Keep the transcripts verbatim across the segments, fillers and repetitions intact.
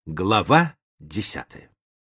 Глава десятая.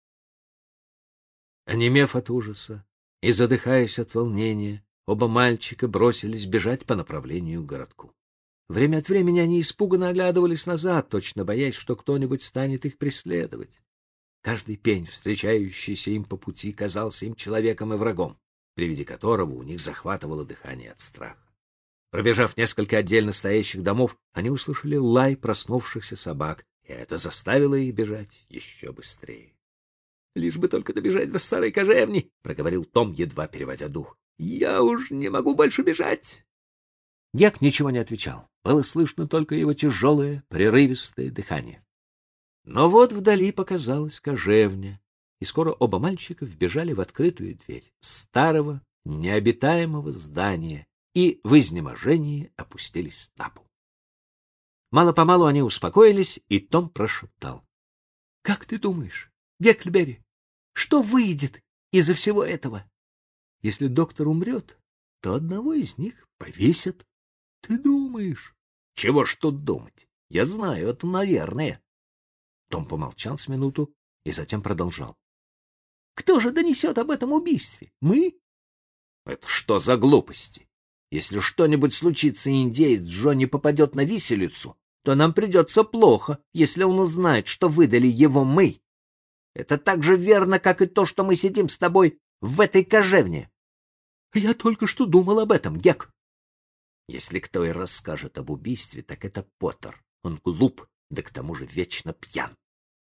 Онемев от ужаса и задыхаясь от волнения, оба мальчика бросились бежать по направлению к городку. Время от времени они испуганно оглядывались назад, точно боясь, что кто-нибудь станет их преследовать. Каждый пень, встречающийся им по пути, казался им человеком и врагом, при виде которого у них захватывало дыхание от страха. Пробежав несколько отдельно стоящих домов, они услышали лай проснувшихся собак, и это заставило их бежать еще быстрее. — Лишь бы только добежать до старой кожевни, — проговорил Том, едва переводя дух. — Я уж не могу больше бежать. Гек ничего не отвечал. Было слышно только его тяжелое, прерывистое дыхание. Но вот вдали показалась кожевня, и скоро оба мальчика вбежали в открытую дверь старого, необитаемого здания и в изнеможении опустились на пол. Мало-помалу они успокоились, и Том прошептал: — Как ты думаешь, Гекльберри, что выйдет из-за всего этого? Если доктор умрет, то одного из них повесят. Ты думаешь? Чего ж тут думать? Я знаю, это наверное. Том помолчал с минуту и затем продолжал. — Кто же донесет об этом убийстве? Мы? — Это что за глупости? Если что-нибудь случится, и индеец Джо не попадет на виселицу, то нам придется плохо, если он узнает, что выдали его мы. Это так же верно, как и то, что мы сидим с тобой в этой кожевне. — Я только что думал об этом, Гек. Если кто и расскажет об убийстве, так это Поттер. Он глуп, да к тому же вечно пьян.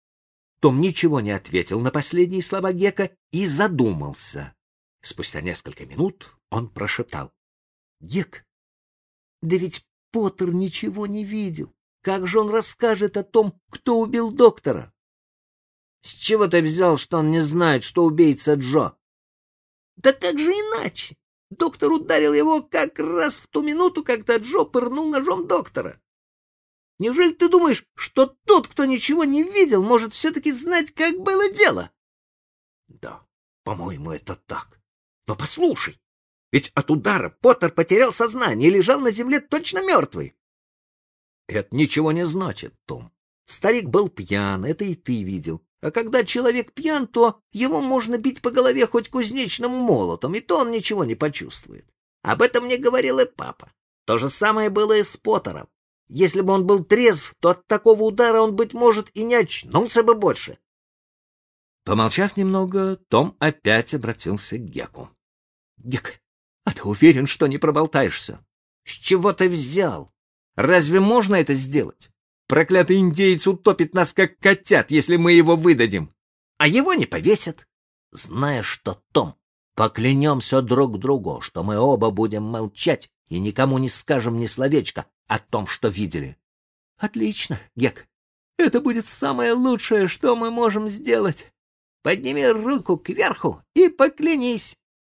Том ничего не ответил на последние слова Гека и задумался. Спустя несколько минут он прошептал: — Гек, да ведь Поттер ничего не видел. Как же он расскажет о том, кто убил доктора? — С чего ты взял, что он не знает, что убийца Джо? — Да как же иначе? Доктор ударил его как раз в ту минуту, когда Джо пырнул ножом доктора. Неужели ты думаешь, что тот, кто ничего не видел, может все-таки знать, как было дело? — Да, по-моему, это так. Но послушай, ведь от удара Поттер потерял сознание и лежал на земле точно мертвый. — Это ничего не значит, Том. Старик был пьян, это и ты видел. А когда человек пьян, то его можно бить по голове хоть кузнечным молотом, и то он ничего не почувствует. Об этом мне говорил и папа. То же самое было и с Поттером. Если бы он был трезв, то от такого удара он, быть может, и не очнулся бы больше. Помолчав немного, Том опять обратился к Геку. — Гек, а ты уверен, что не проболтаешься? — С чего ты взял? Разве можно это сделать? Проклятый индеец утопит нас, как котят, если мы его выдадим. А его не повесят. Знаешь что, Том, поклянемся друг другу, что мы оба будем молчать и никому не скажем ни словечка о том, что видели. — Отлично, Гек. Это будет самое лучшее, что мы можем сделать. Подними руку кверху и поклянись.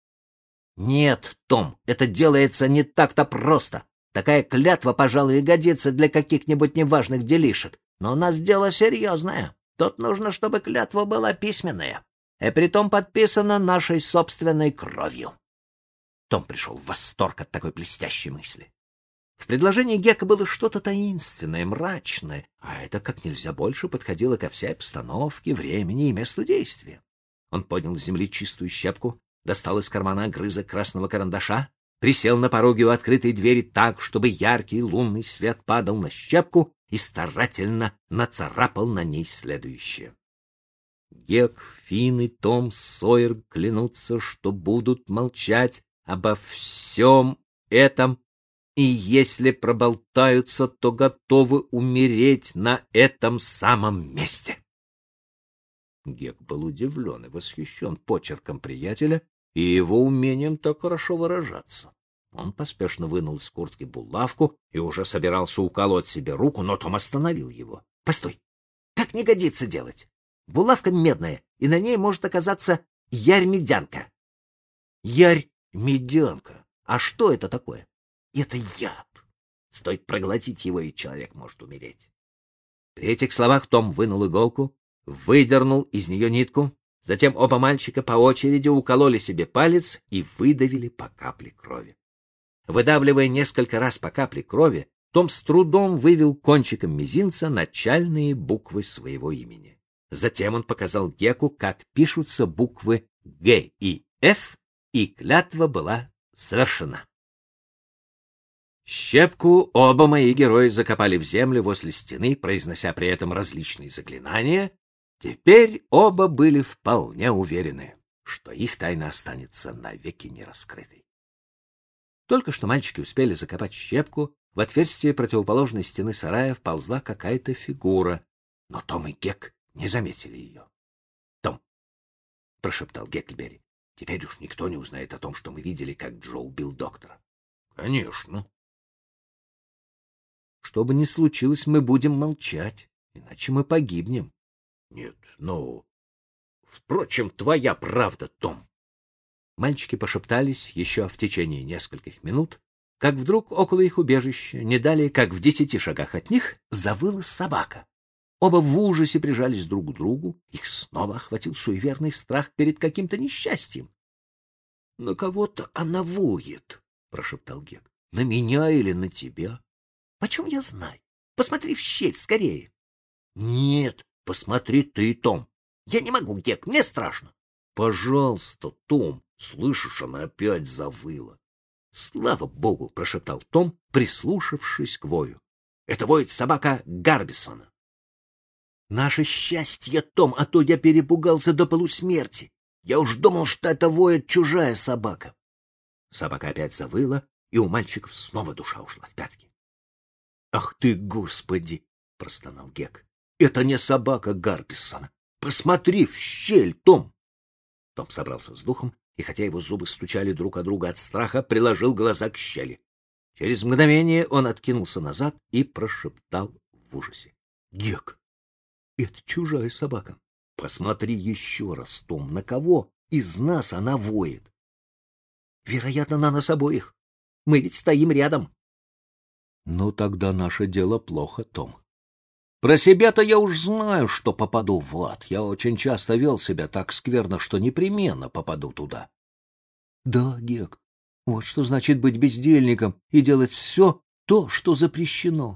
— Нет, Том, это делается не так-то просто. Такая клятва, пожалуй, и годится для каких-нибудь неважных делишек. Но у нас дело серьезное. Тут нужно, чтобы клятва была письменная, и притом подписана нашей собственной кровью. Том пришел в восторг от такой блестящей мысли. В предложении Гека было что-то таинственное, мрачное, а это как нельзя больше подходило ко всей обстановке, времени и месту действия. Он поднял с земли чистую щепку, достал из кармана огрызок красного карандаша, присел на пороге у открытой двери так, чтобы яркий лунный свет падал на щепку, и старательно нацарапал на ней следующее. Гек, Финн и Том Сойер клянутся, что будут молчать обо всем этом, и если проболтаются, то готовы умереть на этом самом месте. Гек был удивлен и восхищен почерком приятеля и его умением так хорошо выражаться. Он поспешно вынул из куртки булавку и уже собирался уколоть себе руку, но Том остановил его. — Постой, так не годится делать. Булавка медная, и на ней может оказаться ярь-медянка. — Ярь-медянка? А что это такое? — Это яд. Стоит проглотить его, и человек может умереть. При этих словах Том вынул иголку, выдернул из нее нитку. Затем оба мальчика по очереди укололи себе палец и выдавили по капле крови. Выдавливая несколько раз по капле крови, Том с трудом вывел кончиком мизинца начальные буквы своего имени. Затем он показал Геку, как пишутся буквы Г и Ф, и клятва была совершена. Щепку оба мои герои закопали в землю возле стены, произнося при этом различные заклинания. Теперь оба были вполне уверены, что их тайна останется навеки нераскрытой. Только что мальчики успели закопать Щепку, в отверстие противоположной стены сарая вползла какая-то фигура, но Том и Гек не заметили ее. — Том, — прошептал Гекльберри, — теперь уж никто не узнает о том, что мы видели, как Джо убил доктора. — Конечно. — Что бы ни случилось, мы будем молчать, иначе мы погибнем. — Нет, ну... Впрочем, твоя правда, Том. Мальчики пошептались еще в течение нескольких минут, как вдруг около их убежища, не далее как в десяти шагах от них, завыла собака. Оба в ужасе прижались друг к другу, их снова охватил суеверный страх перед каким-то несчастьем. — На кого-то она воет, — прошептал Гек. — На меня или на тебя? — Почем я знаю? Посмотри в щель скорее. — Нет, посмотри ты, Том. — Я не могу, Гек, мне страшно. — Пожалуйста, Том, слышишь, она опять завыла. — Слава богу, — прошептал Том, прислушавшись к вою. — Это воет собака Гарбисона. — Наше счастье, Том, а то я перепугался до полусмерти. Я уж думал, что это воет чужая собака. Собака опять завыла, и у мальчиков снова душа ушла в пятки. — Ах ты, Господи! — простонал Гек. — Это не собака Гарбисона. Посмотри в щель, Том! Том собрался с духом, и хотя его зубы стучали друг о друга от страха, приложил глаза к щели. Через мгновение он откинулся назад и прошептал в ужасе: — Гек, это чужая собака. Посмотри еще раз, Том, на кого из нас она воет. Вероятно, на нас обоих. Мы ведь стоим рядом. — Ну, тогда наше дело плохо, Том. Про себя-то я уж знаю, что попаду в ад. Я очень часто вел себя так скверно, что непременно попаду туда. — Да, Гек, вот что значит быть бездельником и делать все то, что запрещено.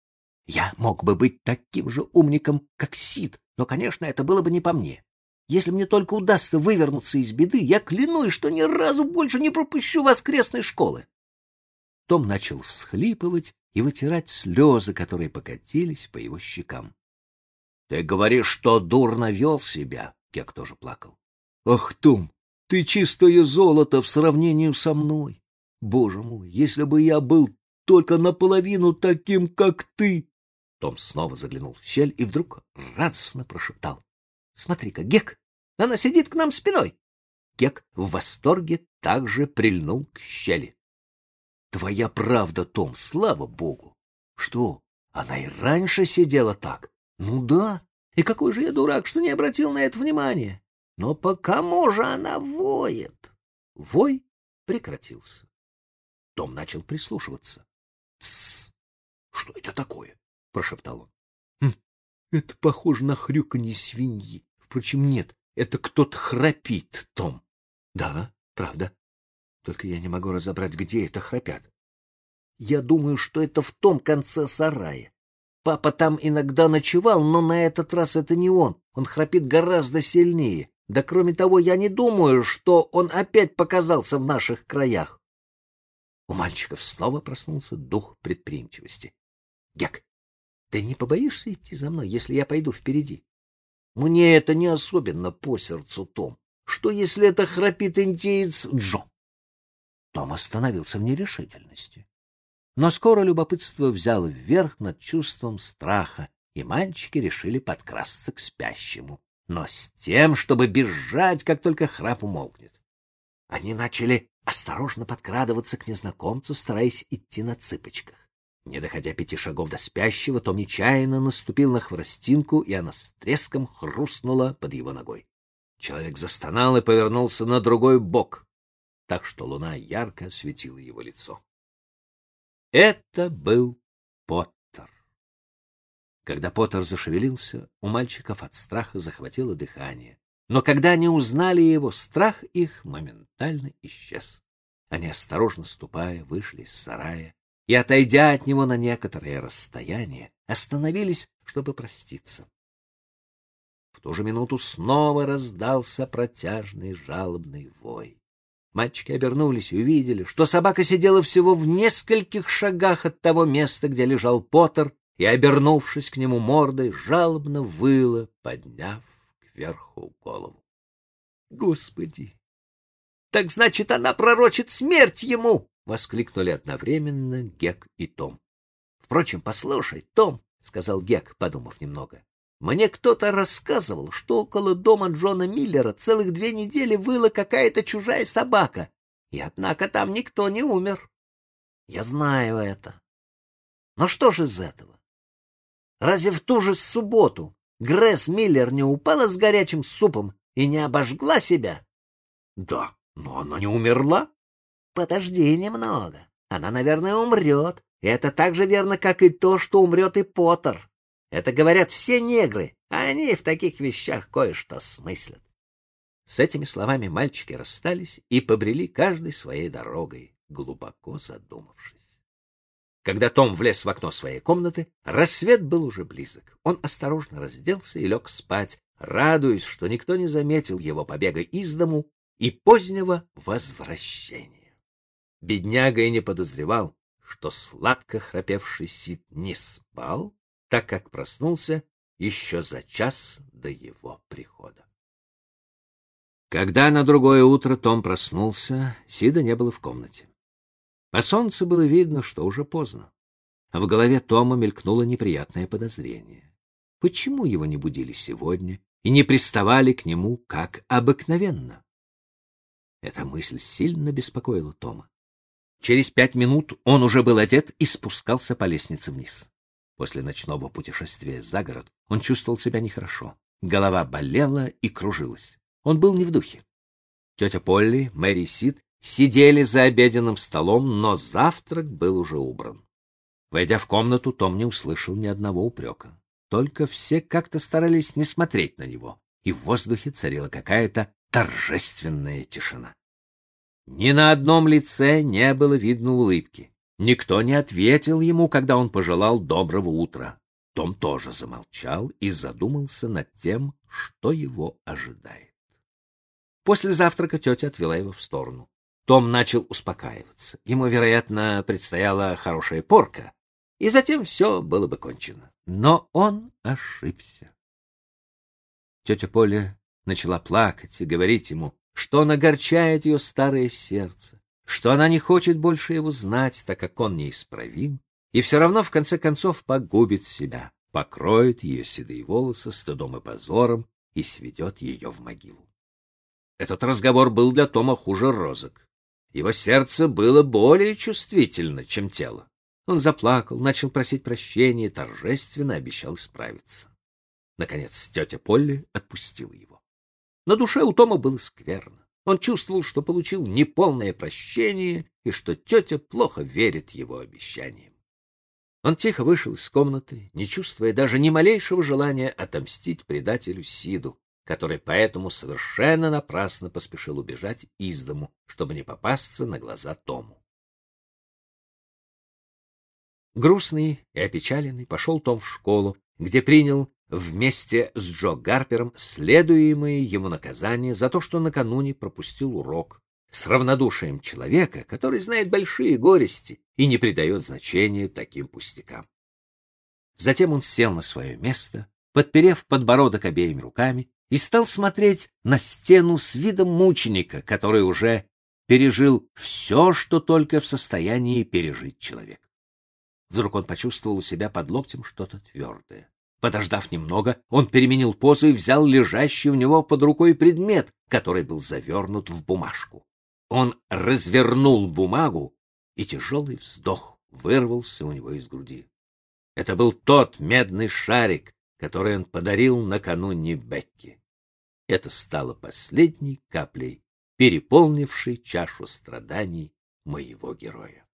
Я мог бы быть таким же умником, как Сид, но, конечно, это было бы не по мне. Если мне только удастся вывернуться из беды, я клянусь, что ни разу больше не пропущу воскресной школы. Том начал всхлипывать и вытирать слезы, которые покатились по его щекам. — Ты говоришь, что дурно вел себя? — Гек тоже плакал. — Ах, Том, ты чистое золото в сравнении со мной. Боже мой, если бы я был только наполовину таким, как ты! Том снова заглянул в щель и вдруг радостно прошептал: — Смотри-ка, Гек, она сидит к нам спиной. Гек в восторге также прильнул к щели. — Твоя правда, Том, слава богу. Что, она и раньше сидела так? Ну да, и какой же я дурак, что не обратил на это внимания. Но по кому же она воет? Вой прекратился. Том начал прислушиваться. — Тссс! Что это такое? — прошептал он. Хм, — Это похоже на хрюканье свиньи. Впрочем, нет, это кто-то храпит, Том. — Да, правда. Только я не могу разобрать, где это храпят. Я думаю, что это в том конце сарая. Папа там иногда ночевал, но на этот раз это не он. Он храпит гораздо сильнее. Да кроме того, я не думаю, что он опять показался в наших краях. У мальчиков снова проснулся дух предприимчивости. — Гек, ты не побоишься идти за мной, если я пойду впереди? — Мне это не особенно по сердцу, Том. Что, если это храпит индеец Джо? Том остановился в нерешительности. Но скоро любопытство взяло вверх над чувством страха, и мальчики решили подкрасться к спящему, но с тем, чтобы бежать, как только храп умолкнет. Они начали осторожно подкрадываться к незнакомцу, стараясь идти на цыпочках. Не доходя пяти шагов до спящего, Том нечаянно наступил на хворостинку, и она с треском хрустнула под его ногой. Человек застонал и повернулся на другой бок, так что луна ярко осветила его лицо. Это был Поттер. Когда Поттер зашевелился, у мальчиков от страха захватило дыхание. Но когда они узнали его, страх их моментально исчез. Они, осторожно ступая, вышли из сарая и, отойдя от него на некоторое расстояние, остановились, чтобы проститься. В ту же минуту снова раздался протяжный жалобный вой. Мальчики обернулись и увидели, что собака сидела всего в нескольких шагах от того места, где лежал Поттер, и, обернувшись к нему мордой, жалобно выла, подняв кверху голову. — Господи! Так значит, она пророчит смерть ему! — воскликнули одновременно Гек и Том. — Впрочем, послушай, Том, — сказал Гек, подумав немного, — мне кто-то рассказывал, что около дома Джона Миллера целых две недели выла какая-то чужая собака, и однако там никто не умер. Я знаю это. Но что же из этого? Разве в ту же субботу Гресс Миллер не упала с горячим супом и не обожгла себя? Да, но она не умерла. Подожди немного. Она, наверное, умрет. И это так же верно, как и то, что умрет и Поттер. Это говорят все негры, а они в таких вещах кое-что смыслят. С этими словами мальчики расстались и побрели каждой своей дорогой, глубоко задумавшись. Когда Том влез в окно своей комнаты, рассвет был уже близок. Он осторожно разделся и лег спать, радуясь, что никто не заметил его побега из дому и позднего возвращения. Бедняга и не подозревал, что сладко храпевший Сид не спал, так как проснулся еще за час до его прихода. Когда на другое утро Том проснулся, Сида не было в комнате. По солнцу было видно, что уже поздно. А в голове Тома мелькнуло неприятное подозрение. Почему его не будили сегодня и не приставали к нему, как обыкновенно? Эта мысль сильно беспокоила Тома. Через пять минут он уже был одет и спускался по лестнице вниз. После ночного путешествия за город он чувствовал себя нехорошо. Голова болела и кружилась. Он был не в духе. Тетя Полли, Мэри и Сид сидели за обеденным столом, но завтрак был уже убран. Войдя в комнату, Том не услышал ни одного упрека. Только все как-то старались не смотреть на него, и в воздухе царила какая-то торжественная тишина. Ни на одном лице не было видно улыбки. Никто не ответил ему, когда он пожелал доброго утра. Том тоже замолчал и задумался над тем, что его ожидает. После завтрака тетя отвела его в сторону. Том начал успокаиваться. Ему, вероятно, предстояла хорошая порка, и затем все было бы кончено. Но он ошибся. Тетя Поля начала плакать и говорить ему, что он огорчает ее старое сердце, что она не хочет больше его знать, так как он неисправим, и все равно, в конце концов, погубит себя, покроет ее седые волосы стыдом и позором и сведет ее в могилу. Этот разговор был для Тома хуже розок. Его сердце было более чувствительно, чем тело. Он заплакал, начал просить прощения и торжественно обещал исправиться. Наконец тетя Полли отпустила его. На душе у Тома было скверно. Он чувствовал, что получил неполное прощение и что тетя плохо верит его обещаниям. Он тихо вышел из комнаты, не чувствуя даже ни малейшего желания отомстить предателю Сиду, который поэтому совершенно напрасно поспешил убежать из дому, чтобы не попасться на глаза Тому. Грустный и опечаленный пошел Том в школу, где принял вместе с Джо Гарпером следуемое ему наказание за то, что накануне пропустил урок, с равнодушием человека, который знает большие горести и не придает значения таким пустякам. Затем он сел на свое место, подперев подбородок обеими руками, и стал смотреть на стену с видом мученика, который уже пережил все, что только в состоянии пережить человек. Вдруг он почувствовал у себя под локтем что-то твердое. Подождав немного, он переменил позу и взял лежащий у него под рукой предмет, который был завернут в бумажку. Он развернул бумагу, и тяжелый вздох вырвался у него из груди. Это был тот медный шарик, который он подарил накануне Бекки. Это стало последней каплей, переполнившей чашу страданий моего героя.